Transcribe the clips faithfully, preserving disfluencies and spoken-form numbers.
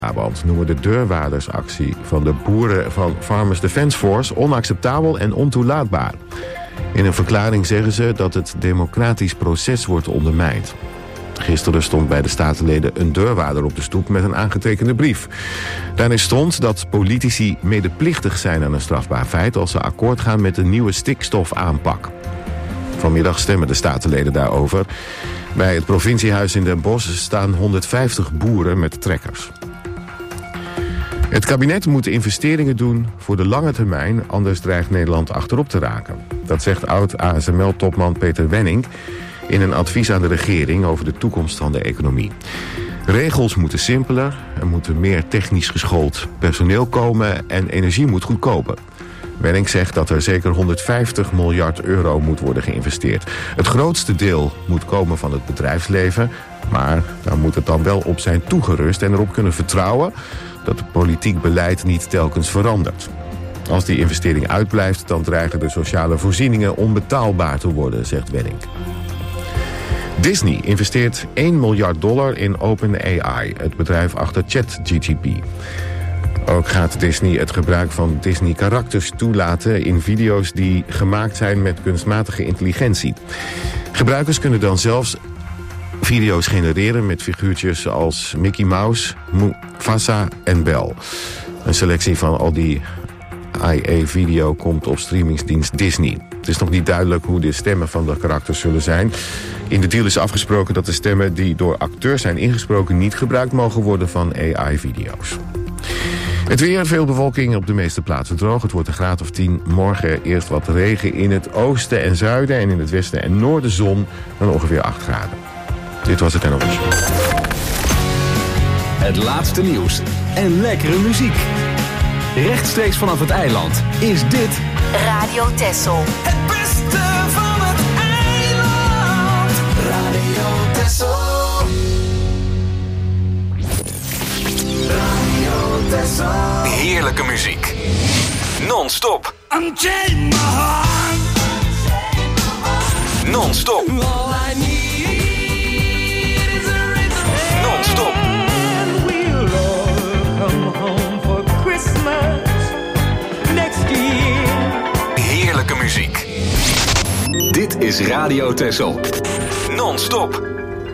Brabant noemen de deurwaardersactie van de boeren van Farmers Defence Force onacceptabel en ontoelaatbaar. In een verklaring zeggen ze dat het democratisch proces wordt ondermijnd. Gisteren stond bij de statenleden een deurwaarder op de stoep met een aangetekende brief. Daarin stond dat politici medeplichtig zijn aan een strafbaar feit als ze akkoord gaan met een nieuwe stikstofaanpak. Vanmiddag stemmen de statenleden daarover. Bij het provinciehuis in Den Bosch staan honderdvijftig boeren met trekkers. Het kabinet moet investeringen doen voor de lange termijn, anders dreigt Nederland achterop te raken. Dat zegt oud-A S M L-topman Peter Wenning in een advies aan de regering over de toekomst van de economie. Regels moeten simpeler, er moet meer technisch geschoold personeel komen en energie moet goedkoper. Wenning zegt dat er zeker honderdvijftig miljard euro moet worden geïnvesteerd. Het grootste deel moet komen van het bedrijfsleven, maar daar moet het dan wel op zijn toegerust en erop kunnen vertrouwen dat het politiek beleid niet telkens verandert. Als die investering uitblijft, dan dreigen de sociale voorzieningen onbetaalbaar te worden, zegt Wenning. Disney investeert één miljard dollar in OpenAI, het bedrijf achter ChatGPT. Ook gaat Disney het gebruik van Disney-karakters toelaten in video's die gemaakt zijn met kunstmatige intelligentie. Gebruikers kunnen dan zelfs video's genereren met figuurtjes als Mickey Mouse, Mufasa en Belle. Een selectie van al die I A-video komt op streamingsdienst Disney. Het is nog niet duidelijk hoe de stemmen van de karakters zullen zijn. In de deal is afgesproken dat de stemmen die door acteurs zijn ingesproken niet gebruikt mogen worden van A I-video's. Het weer, veel bewolking, op de meeste plaatsen droog. Het wordt een graad of tien. Morgen eerst wat regen in het oosten en zuiden en in het westen en noorden zon, dan ongeveer acht graden. Dit was het N O S. Het laatste nieuws en lekkere muziek. Rechtstreeks vanaf het eiland is dit Radio Texel. Het beste van het eiland. Radio Texel. Radio Texel. heerlijke muziek. Non-stop. Unchain my heart. Non-stop. All I need is a rhythm. Non-stop. And we'll all come home for Christmas next year. Heerlijke muziek. Dit is Radio Texel. Non-stop.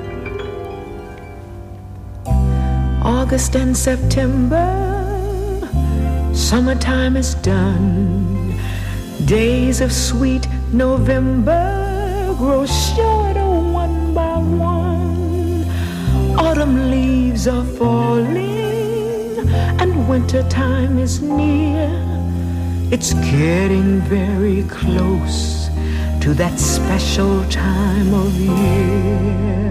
August and September, summertime is done. Days of sweet November grow shorter one by one. Autumn leaves are falling and wintertime is near. It's getting very close to that special time of year.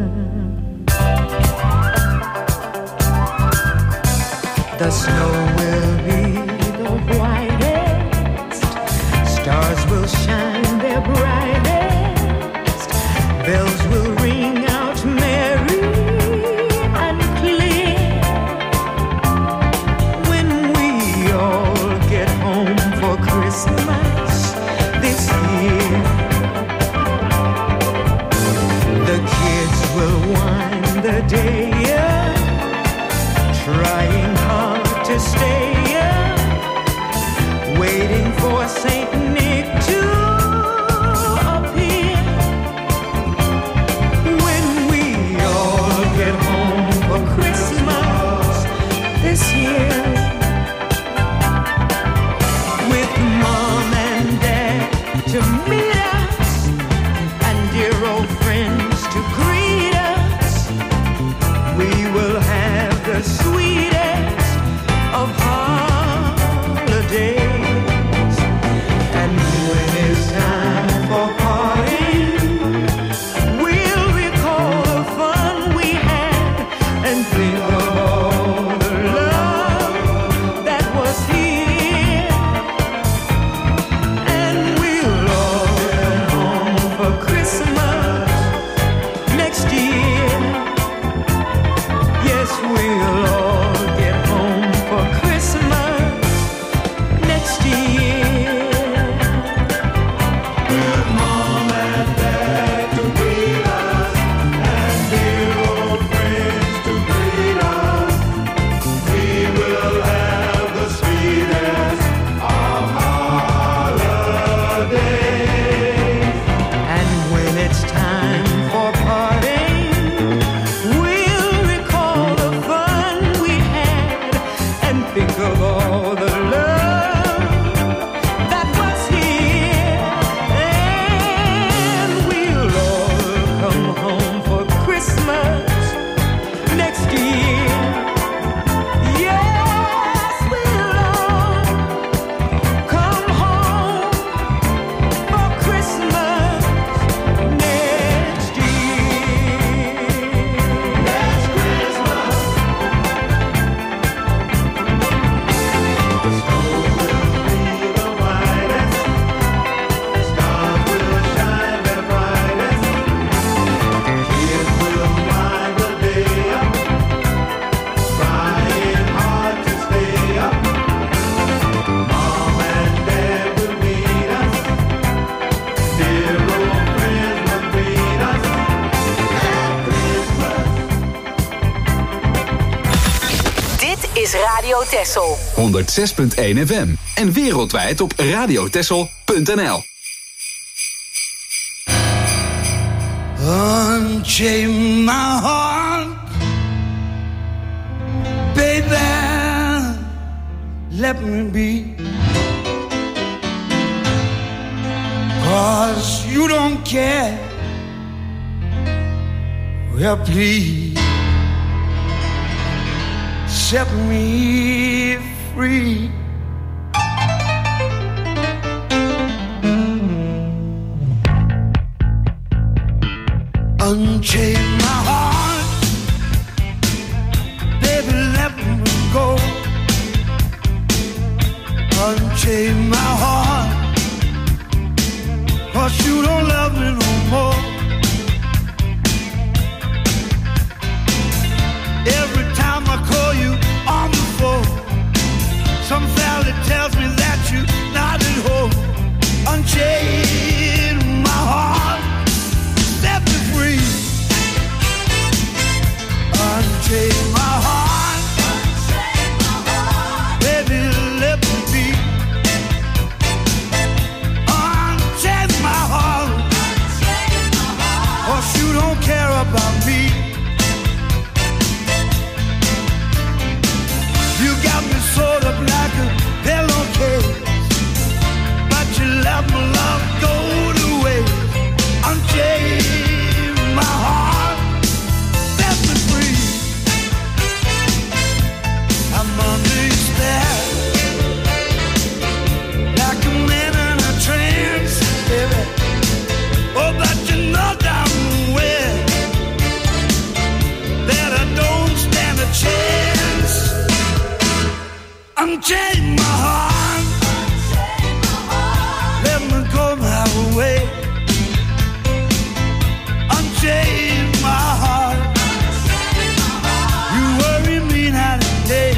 The snow will be the whitest, stars will shine their brightest, bells will ring out merry and clear. When we all get home for Christmas this year, the kids will wind the day up, trying hard to stay up, waiting for Saint Nick to appear. When we all get home for Christmas this year, with Mom and Dad to meet us and dear old friends to greet us, we will have the sweetest of holidays. And when it's time for partying, we'll recall the fun we had and think of all the love is Radio Texel. honderd zes punt één F M en wereldwijd op radiotexel punt n l. Unchain my heart, baby, let me be. 'Cause you don't care, well please set me free. Unchain my heart, baby, let me go. Unchain my heart, 'cause you don't love me no more. Every time I call you on the phone, some fella tells me that you're not at home. Unchain my heart, set me free. Unchain my heart, baby, let me be. Unchain my heart, 'cause you don't care about me. You got me sewed up like a pillowcase, but you let my love go to waste. Unchain my heart, set me free. I'm under your spell, like a man in a trance, baby. Oh, but you know damn well that I don't stand a chance. Unchain my heart, let me go my way. Unchain my heart, you worry me night and day.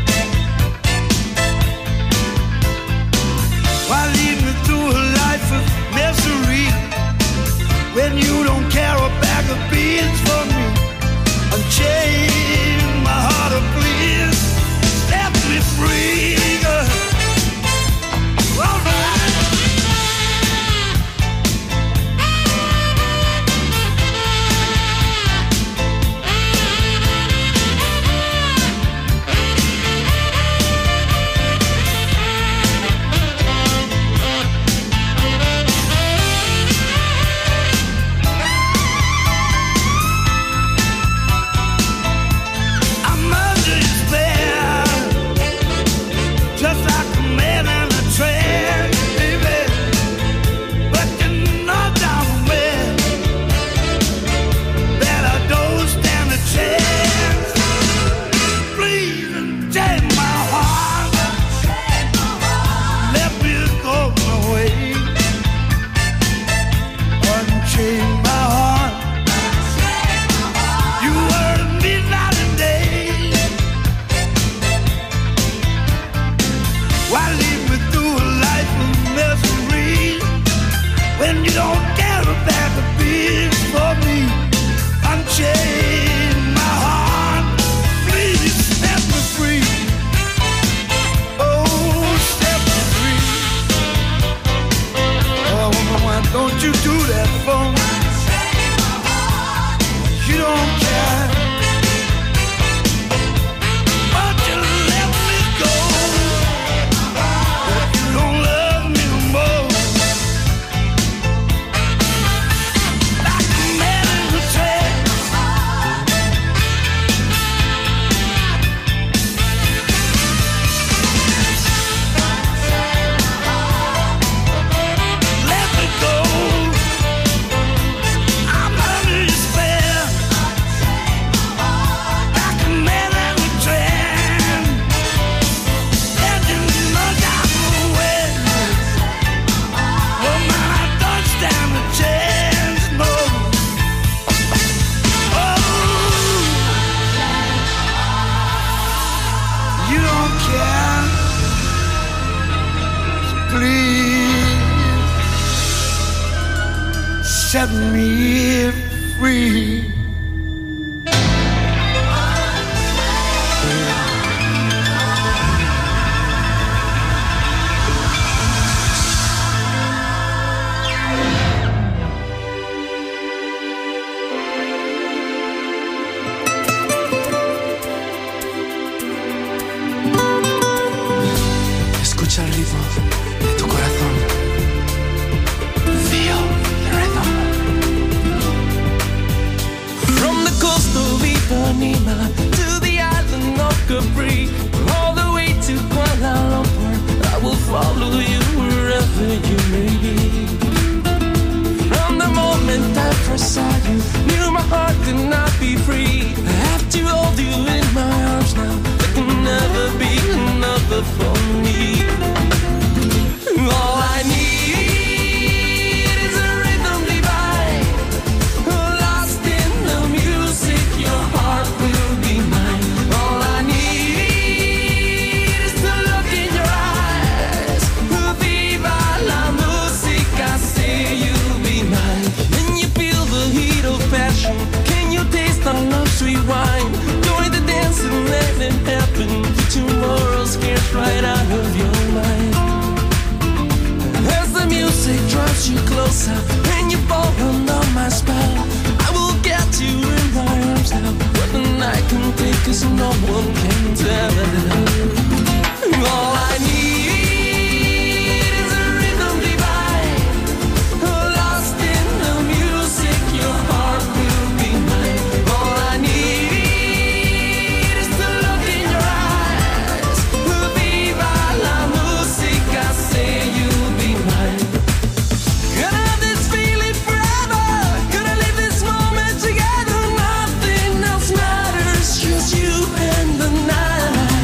Why lead me through a life of misery when you don't care a bag of beans for me? Unchain my heart, oh please, set me free, girl. All right. I'm under your spell, just like a man in a trance, baby. But you know damn well that I don't stand a chance. Please unchain my heart, let me go my way. Unchain my heart, you worry me night and day. Why lead me through a life of misery when you don't care about the beats for me? Unchain my heart, please set me free. Oh, set me free. Oh, woman, why don't you do that for me? You don't care, but you let me go. But you don't love me no more. Like a man in a trance. Let me go. I'm under your spell, like a man in a trance. And you know that well, well, man, I don't stand a chance, no. Oh, you don't care, so please set me free. follow you wherever you may be. From the moment I first saw you, knew my heart could not be free. I have to hold you in my arms now. There can never be another for me. All I need is a rhythm divine, lost in the music. Your heart will be mine. All I need is to look in your eyes. Viva la musica, say you'll be mine. Can you feel the heat of passion? Can you taste our love sweet wine? Join the dance and let it happen. Tomorrow scares right out of your mind. As the music draws you closer and you fall under my spell, I will get you in my arms now. What the night can take, 'cause no one can tell. All I need is a rhythm divine, lost in the music. Your heart will be mine. All I need is to look in your eyes. Viva la musica, say you'll be mine. Gonna have this feeling forever. Gonna live this moment together. Nothing else matters, just you and the night.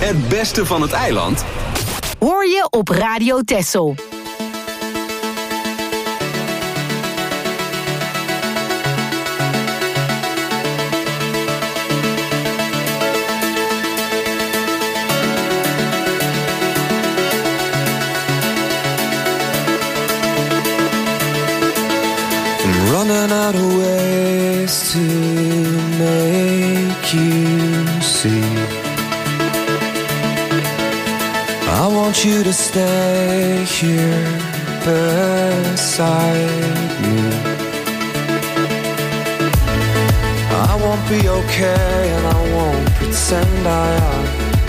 Het beste van het eiland hoor je op Radio Texel. Running out of ways to make you see. I want you to stay here beside me. I won't be okay and I won't pretend I am.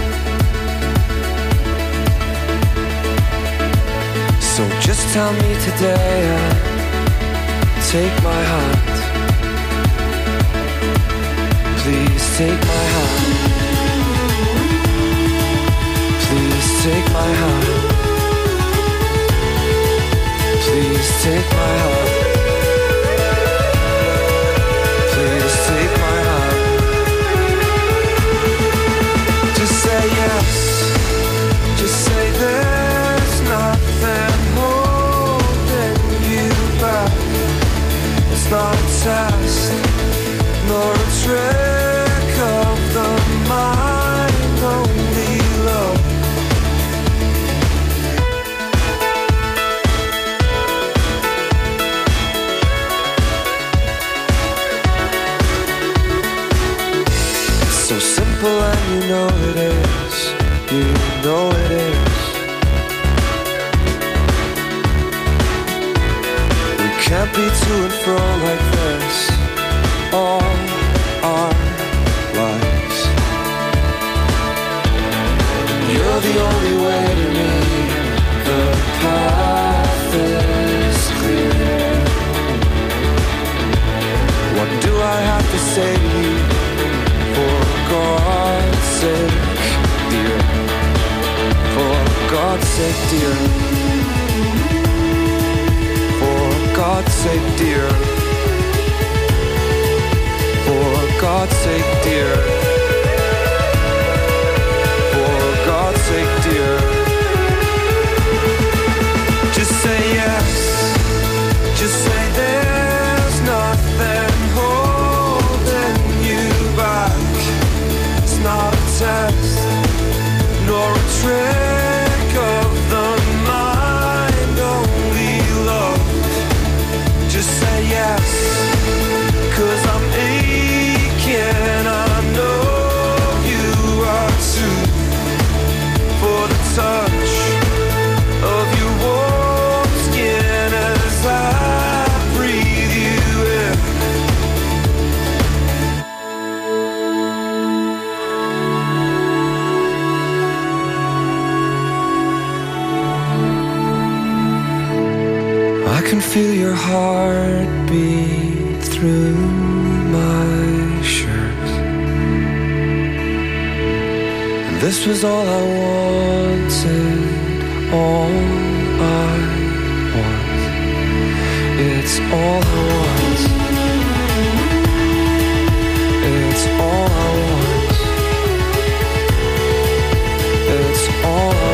So just tell me today and take my hand. Please take my hand. Please take my hand. Please take my hand. Please take my hand. Just say yes. Just say there's nothing holding you back. It's not a test, nor a trick of the mind, only love. It's so simple and you know it is, you know it is. Can't be to and fro like this all our lives. You're the only way to me. The path is clear. What do I have to say to you? For God's sake, dear. For God's sake, dear. For God's sake, dear. For God's sake, dear. For God's sake, dear. Just say yes. Just say there's nothing holding you back. It's not a test, nor a trick of the mind, only love. Just say yes, 'cause I'm aching, I know you are too. For the touch of your warm skin as I breathe you in. I can feel your heartbeat through my shirt. And this was all I wanted, all I want. It's all I want. It's all I want. It's all I want.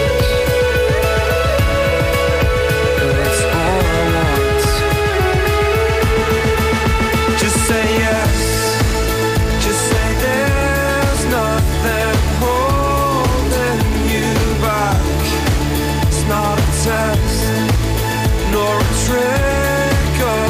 Say yes, just say there's nothing holding you back. It's not a test, nor a trick of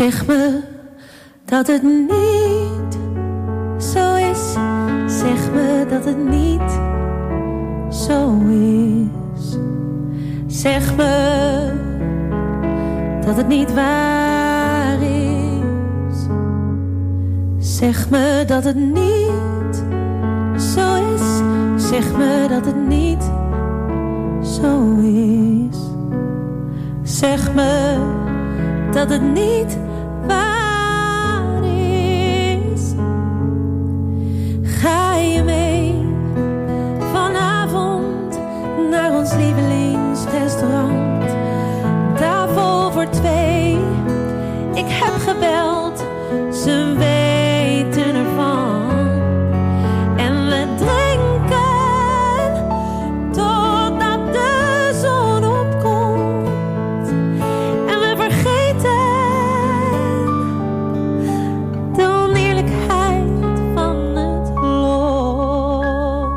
Zeg me dat het niet zo is. Zeg me dat het niet zo is. Zeg me dat het niet waar is. Zeg me dat het niet zo is. Zeg me dat het niet zo is. Zeg me dat het niet waar is. Ga je mee vanavond naar ons lievelingsrestaurant? Tafel voor twee. Ik heb gebeld, ze weten ervan. En we drinken totdat de zon opkomt. En we vergeten de oneerlijkheid van het lot.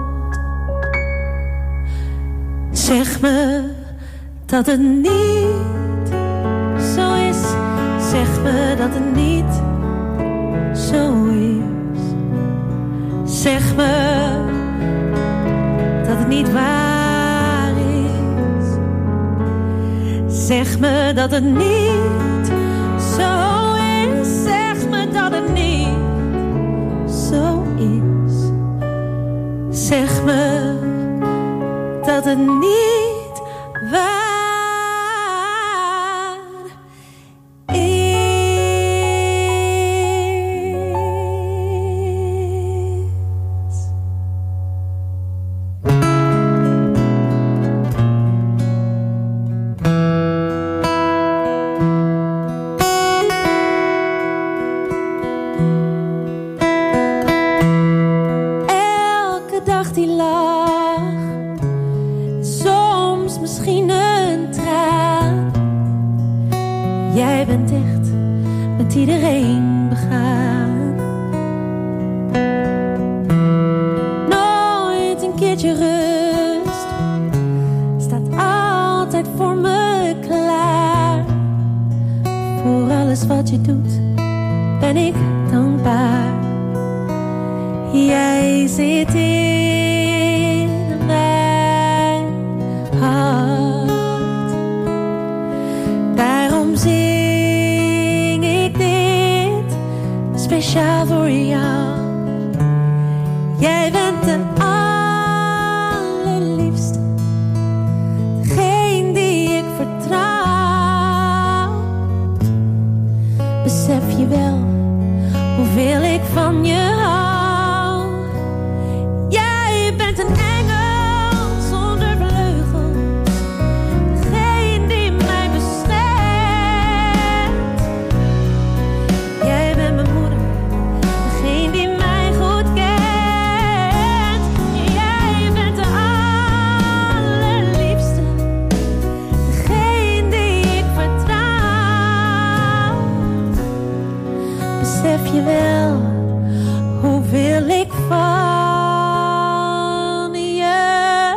Zeg me dat het niet zo is. Zeg me dat het niet zo is. Zeg me dat het niet waar is. Zeg me dat het niet zo is. Zeg me dat het niet zo is. Zeg me dat het niet waar is. Elke dag die lach, soms misschien een traan. Jij bent echt met iedereen begaan. Nooit een keertje rust, staat altijd voor me klaar. Voor alles wat je doet, ben ik dankbaar. Jij zit in mijn hart. Daarom zing ik dit speciaal voor jou. Jij bent de allerliefste, degene die ik vertrouw. Besef je wel hoeveel ik van je hou? Jij bent een engel zonder vleugels, degene die mij beschermt. Jij bent mijn moeder, degene die mij goed kent. Jij bent de allerliefste, degene die ik vertrouw. Besef je wel hoeveel ik van je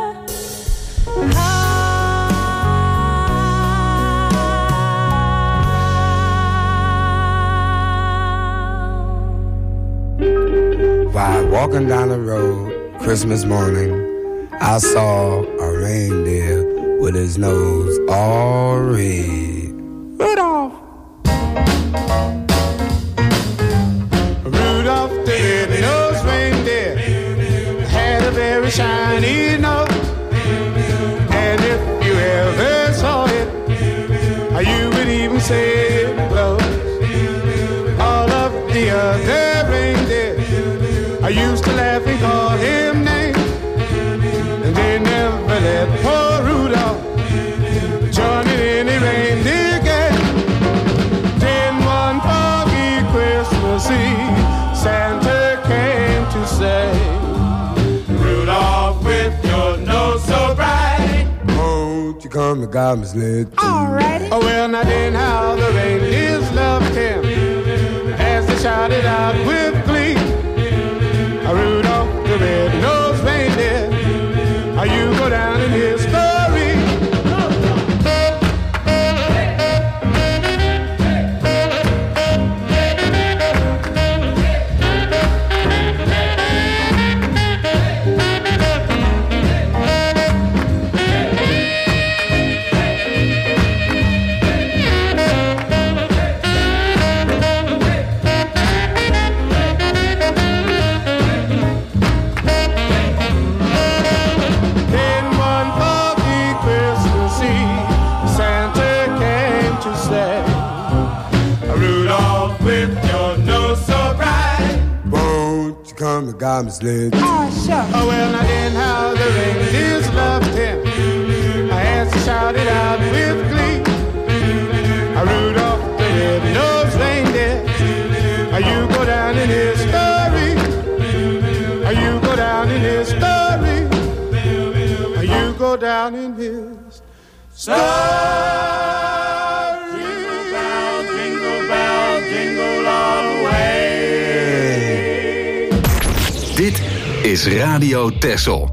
hou? While walking down the road Christmas morning, I saw a reindeer with his nose all red. Rudolph! Rudolph the red-nosed reindeer had a very shiny nose. And if you ever saw it, you would even say it glows. All of the other reindeer I used to laugh and call him names, and they never let poor Rudolph join in any reindeer game. Then one foggy Christmas Eve, Santa came to say, Rudolph, with your nose so bright, Won't you come to God's sled? alrighty. Oh, well, now then how the reindeers loved him as they shouted out with glee, Rudolph the red-nosed reindeer, you go down in history. to come, the guy misled. Oh, sure. Oh, well, now then how the reindeers loved him. I had to shout it out with glee. I Rudolph the red-nosed reindeer. You go down in history. You go down in history. You go down in his story. Jingle bell, jingle bell, jingle all the way. Dit is Radio Texel.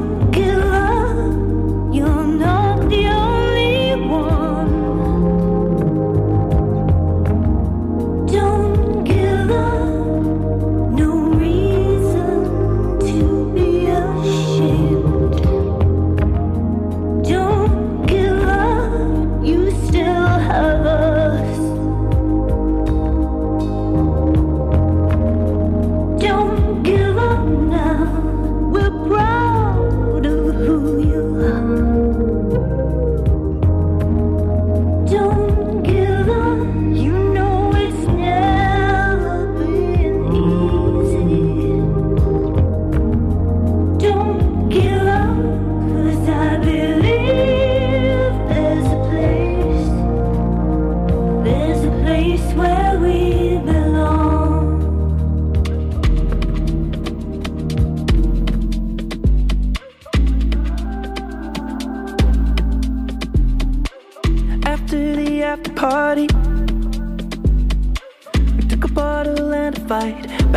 You're not the only one.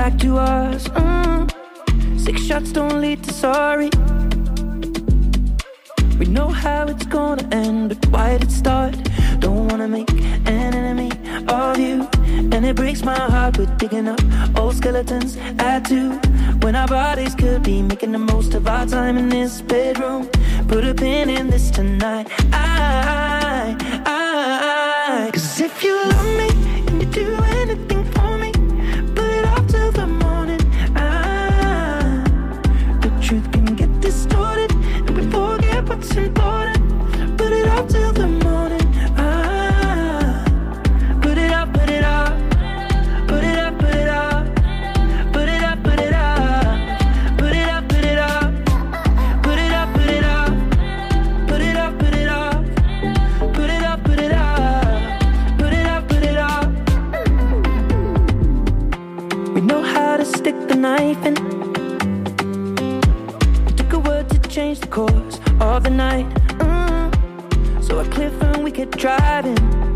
back to us. Mm. Six shots don't lead to sorry. We know how it's gonna end, but why did it start? Don't wanna make an enemy of you, and it breaks my heart. We're digging up old skeletons, add to when our bodies could be making the most of our time in this bedroom. Put a pin in this tonight. I, I, cause if you love me and you do anything for me, put it off till the morning. I, the truth can get distorted and we forget what's important. Put it off till the morning. I, put it up, put it up, put it up, put it up, put it up, put it up, put it up, put it up, put it up, put it up, put it up, put it up, put it up, put it up, put it up, put it up. We know how to stick the knife in. It took a word to change the course of the night. Mm. So a cliff and we kept driving.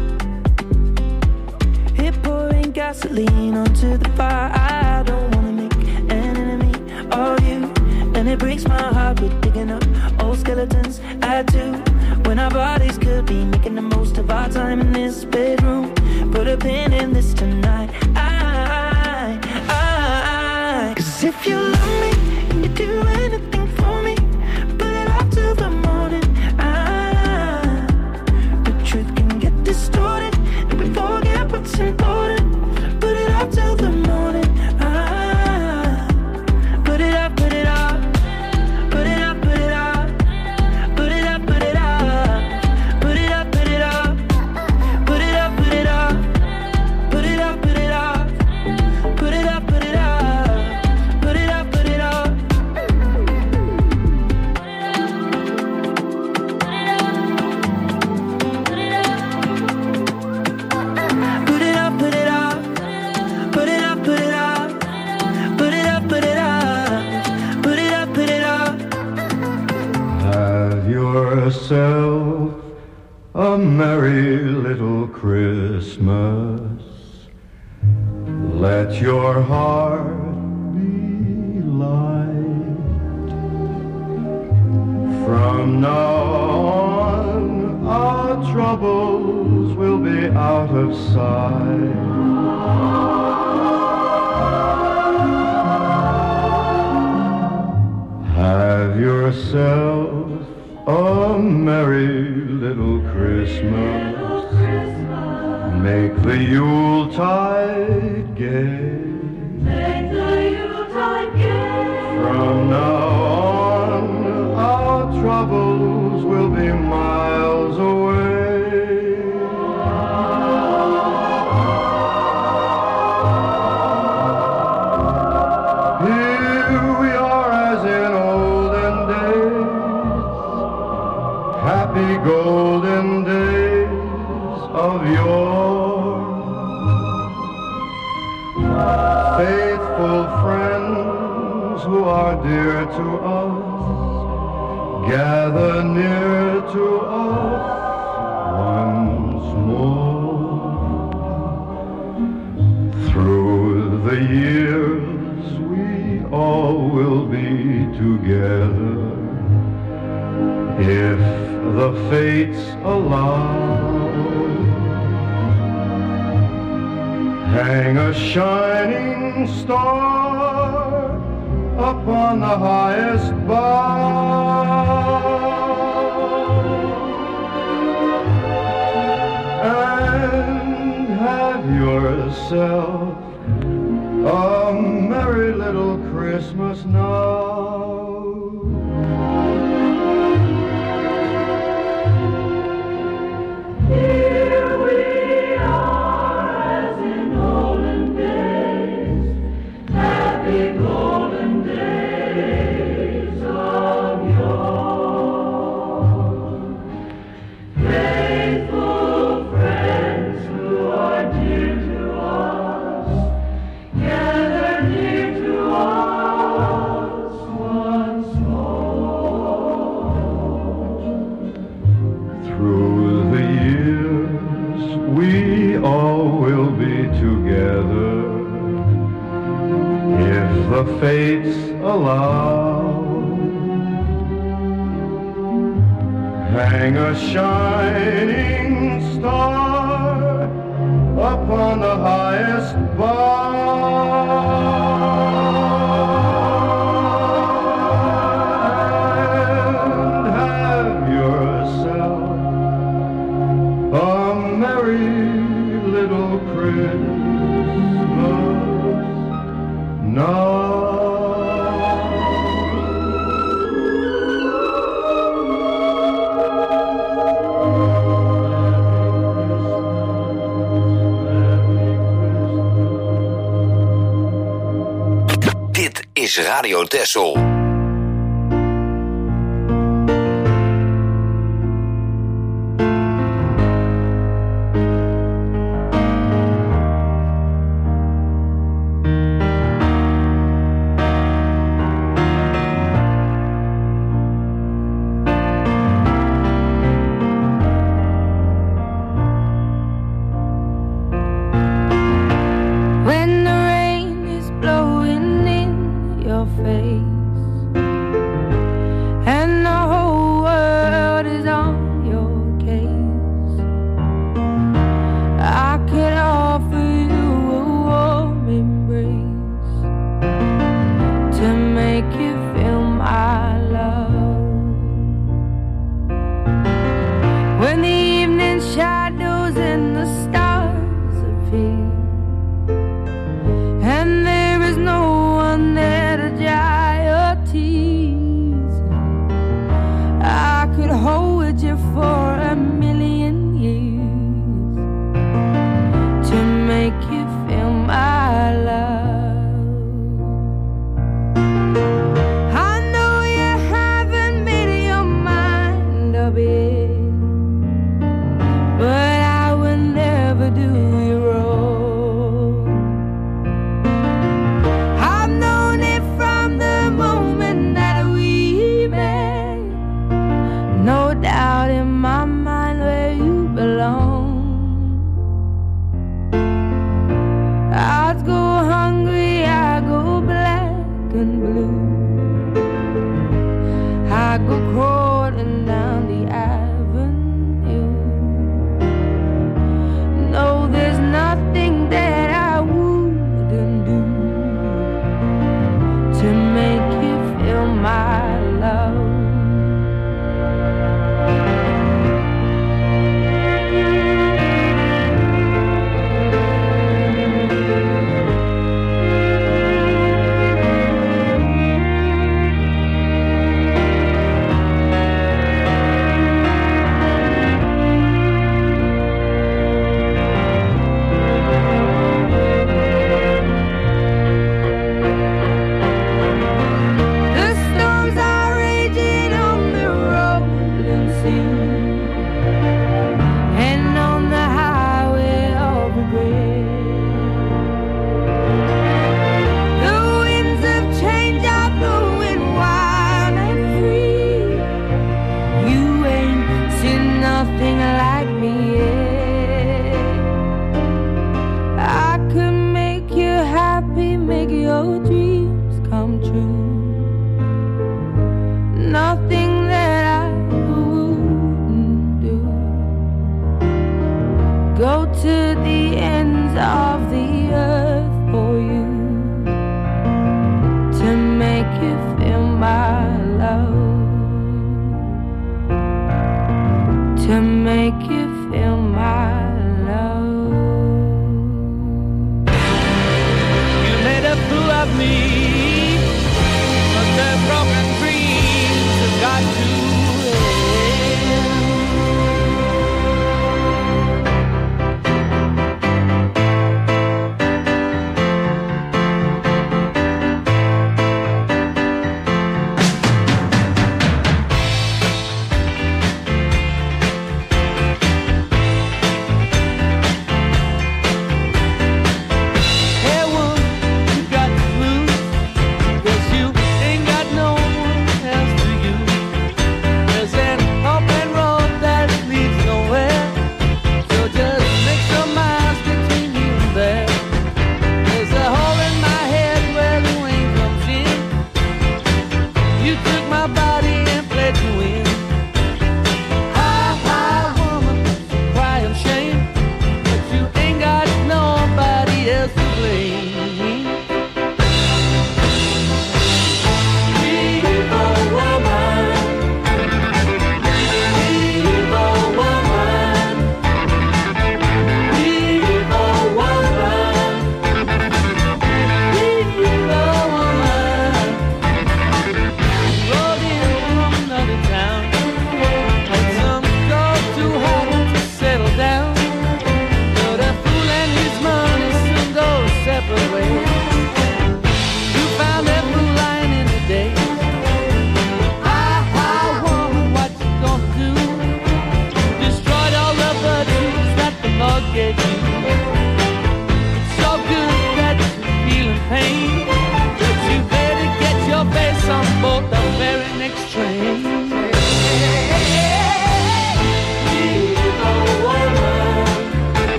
Hit pouring gasoline onto the fire. I don't wanna make an enemy of you, and it breaks my heart. We're digging up old skeletons, add to when our bodies could be making the most of our time in this bedroom. Put a pin in this tonight. I, I, cause if you love me and you do anything for me, put it off till the morning. I, the truth can get distorted and we forget what's important. Put it off till the morning. I, put it up, put it up, put it up, put it up, put it up, put it up, put it up, put it up, put it up, put it up, put it up, put it up, put it up, put it up, put it up, put it up. Put it up, put it up, put it up, put it up, put it up, put it up, put it up, put it up. Have yourself a merry little Christmas. Let your heart be light. From now on, our troubles will be out of sight. Have yourself a merry little Christmas. Make the Yuletide gay. Make the Yuletide gay. From now on, our troubles will be miles away. Here we are as in olden days, happy golden days of yore. Faithful friends who are dear to us, gather near to us once more. Through the years we all will be together, if the fates allow. Hang a shining star upon the highest bough, and have yourself a merry little Christmas now. Here we are as in olden days, happy golden days of yore. Faithful friends who are dear to us, gather near to us the fates allow. Hang a shining star upon the highest bough. Is Radio Texel. When the rain is blowing in your face and the whole world is on your case, I could offer you a warm embrace to make you feel my love. When the evening shadows and the stars appear and there is no one there to dry your tears, I could hold you for a million years to make you feel my love. I know you haven't made your mind up yet, but I will never do you wrong. I've known it from the moment that we met. No doubt in my mind where you belong. I'd go hungry, I go black and blue, I go crawling down the avenue. No, there's nothing that I wouldn't do to make you feel my love. The storms are raging on the rolling sea and on the highway of regret. The winds of change are blowing wild and free. You ain't seen nothing like me yet. I could make you happy, make your dreams come true. Nothing that I wouldn't do. Go to the ends of the earth for you to make you feel my love, to make you feel my love. You made a fool of me, but the broken dreams have got to end.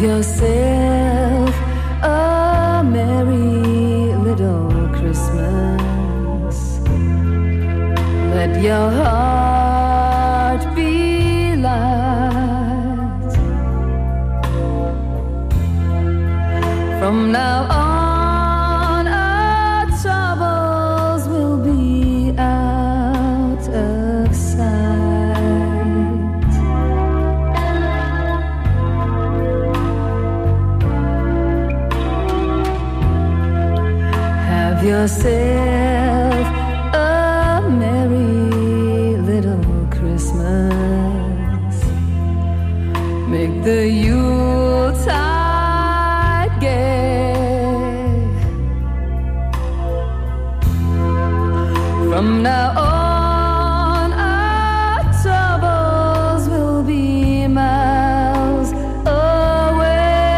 yourself a merry little Christmas. Let your heart be light. From now on, our troubles will be out of sight. Have yourself a merry little Christmas. Make the Yuletide gay. From now on, our troubles will be miles away.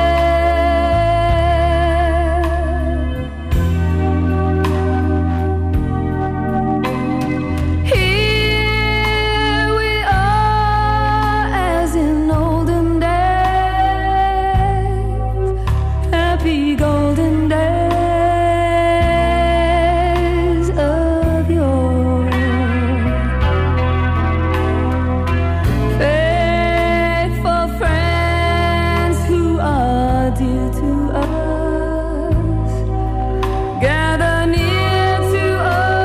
Here we are as in olden days, happy golden days of yore. Faithful friends who are dear to us, gather near to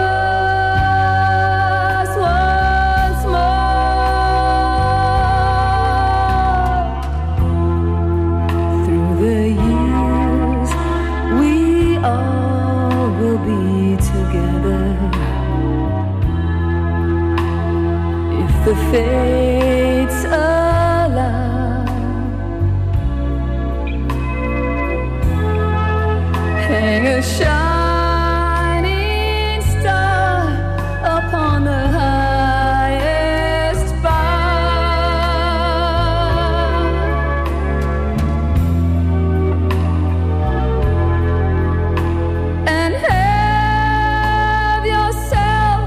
us once more. Through the years, we all will be together. If the fates allow, hang a shining star upon the highest bough, and have yourself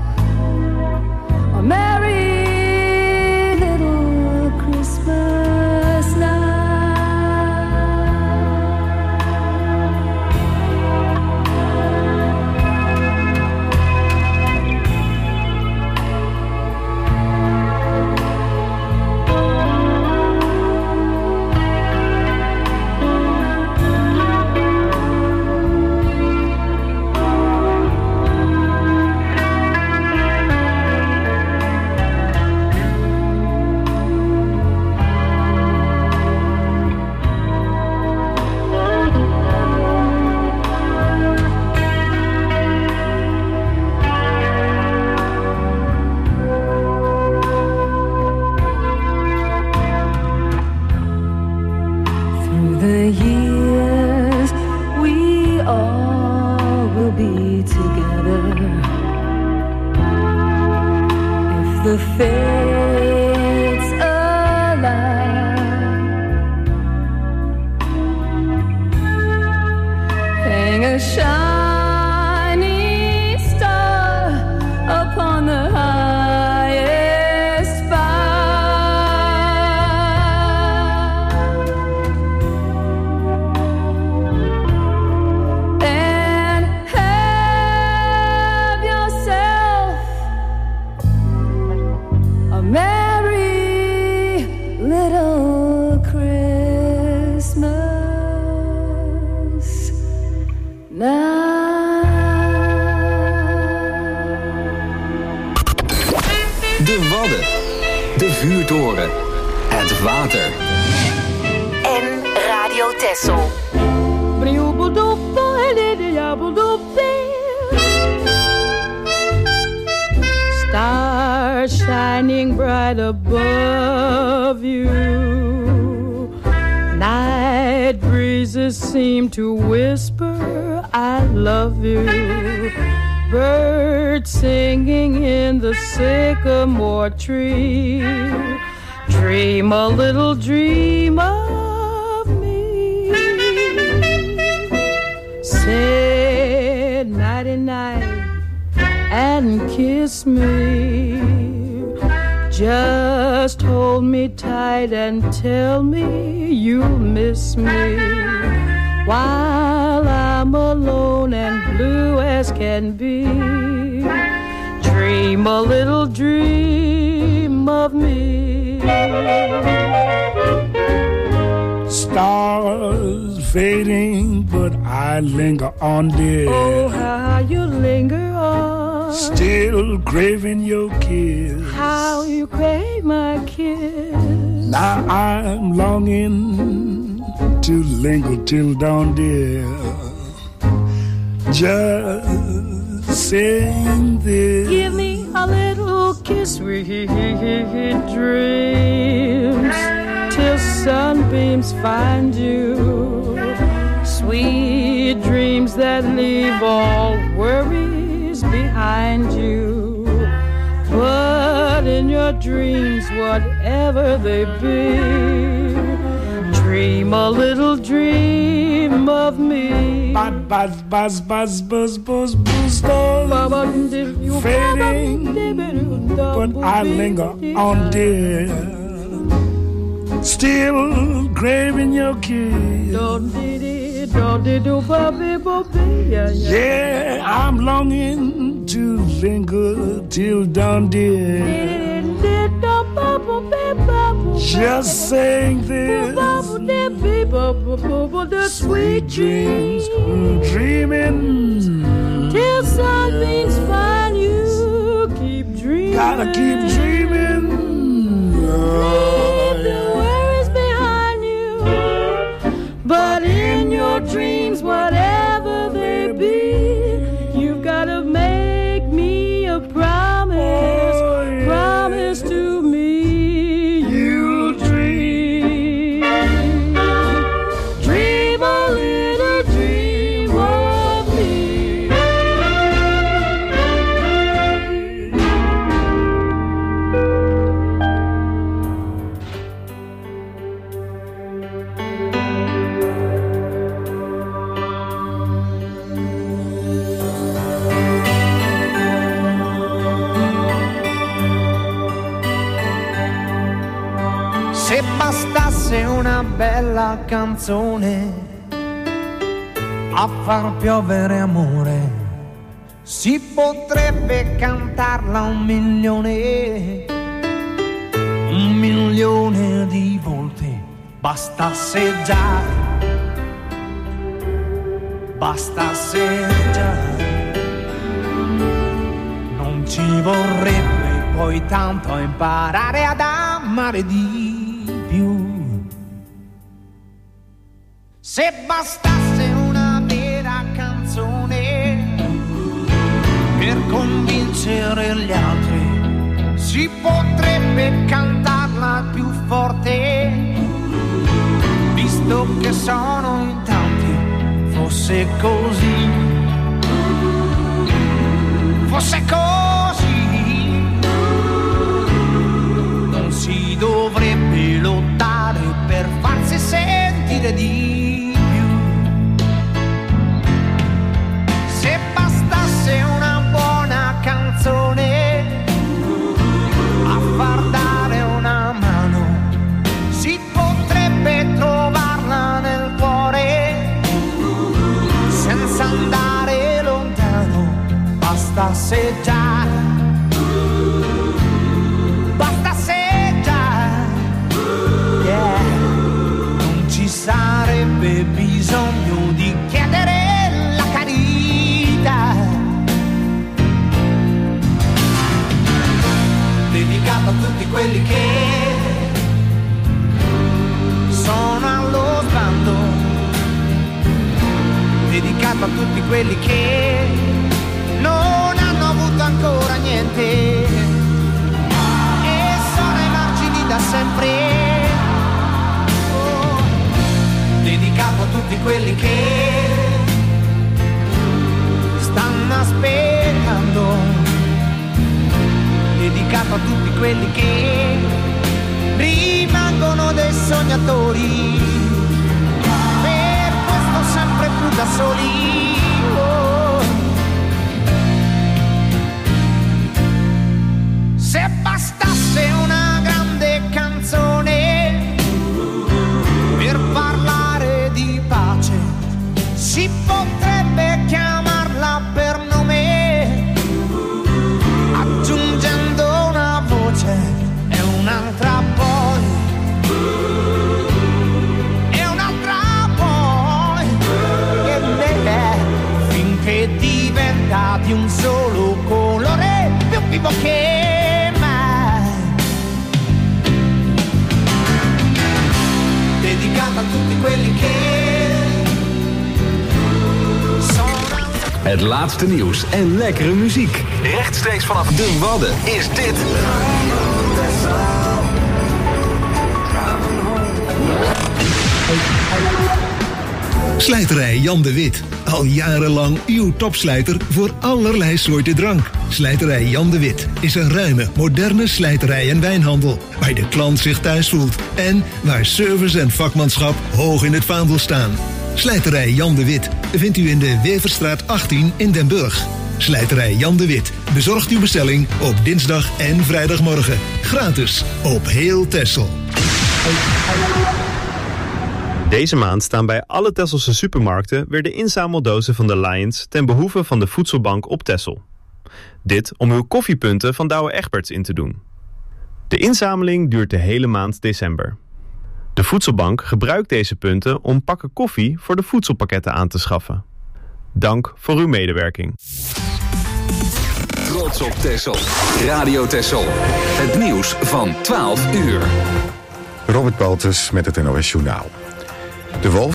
a merry little Christmas now. Through the years, we all will be together. If the fates allow, hang a shining star upon the highest bough, and have yourself a merry little Christmas now. De Wadden. De vuurtoren. Het water. En Radio Texel. Stars shining bright above you. Night breezes seem to whisper, I love you. Birds singing in the sycamore tree. Dream a little dream of me. Say nighty night and kiss me. Just hold me tight and tell me you'll miss me while I'm alone and blue as can be. Dream a little dream of me. Stars fading, but I linger on, dear. Oh, how you linger on. Still craving your kiss. How you crave my kiss. Now I'm longing to linger till dawn, dear. Just saying this. Give me a little kiss, sweet dreams, till sunbeams find you. Sweet dreams that leave all worries behind you. But in your dreams, whatever they be, dream a little dream of me. Buzz, buzz, buzz, buzz, buzz, buzz, buzz, fading, but I linger on, dear. Still craving your kiss. Yeah, I'm longing to linger till dawn, dear. Just saying this. The sweet dreams, dreaming till sunbeams find you. Keep dreaming. Gotta keep dreaming. Leave the worries behind you. But in your dreams, whatever they be, you've gotta make me a promise. Oh, yeah. Promise to me. You'll dream. Dream a little dream of me. Se bastasse una bella canzone a far piovere amore, si potrebbe cantarla un milione, un milione di volte. Bastasse già, bastasse già, non ci vorrebbe poi tanto imparare ad amare di più. Se bastasse una vera canzone per convincere gli altri, si potrebbe cantarla più forte, visto che sono in tanti. Fosse così, fosse così, non si dovrebbe lottare per farsi sentire di più. Se bastasse una buona canzone a far dare una mano, si potrebbe trovarla nel cuore senza andare lontano. Bastasse già, bastasse già, yeah. Non ci sarebbe bisogno di chiedere la carità. Dedicato a tutti quelli che sono allo sbando, dedicato a tutti quelli che non hanno avuto ancora niente e sono ai margini da sempre. Oh, dedicato a tutti quelli che stanno aspettando, dedicato a tutti quelli che rimangono dei sognatori, per questo sempre più da soli. Se bastasse una Het laatste nieuws en lekkere muziek. Rechtstreeks vanaf de Wadden is dit... Slijterij Jan de Wit. Al jarenlang uw topslijter voor allerlei soorten drank. Slijterij Jan de Wit is een ruime, moderne slijterij en wijnhandel. Waar de klant zich thuis voelt. En waar service en vakmanschap hoog in het vaandel staan. Slijterij Jan de Wit vindt u in de Weverstraat achttien in Den Burg. Slijterij Jan de Wit bezorgt uw bestelling op dinsdag en vrijdagmorgen. Gratis op heel Texel. Deze maand staan bij alle Tesselse supermarkten weer de inzameldozen van de Lions ten behoeve van de Voedselbank op Texel. Dit om uw koffiepunten van Douwe Egberts in te doen. De inzameling duurt de hele maand december. De Voedselbank gebruikt deze punten om pakken koffie voor de voedselpakketten aan te schaffen. Dank voor uw medewerking. Trots op Texel. Radio Texel. Het nieuws van twaalf uur. Robert Baltus met het N O S Journaal. De wolf